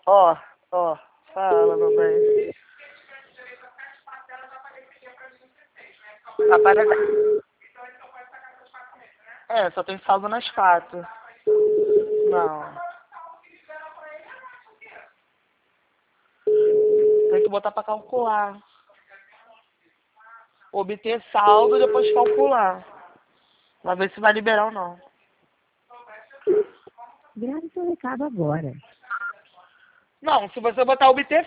Ó, ó, fala, meu bem. Aparece. É, só tem saldo nas 4. Não. Tem que botar pra calcular. Obter saldo e depois calcular. Pra ver se vai liberar ou não. Grave seu recado agora. Não, se você botar obter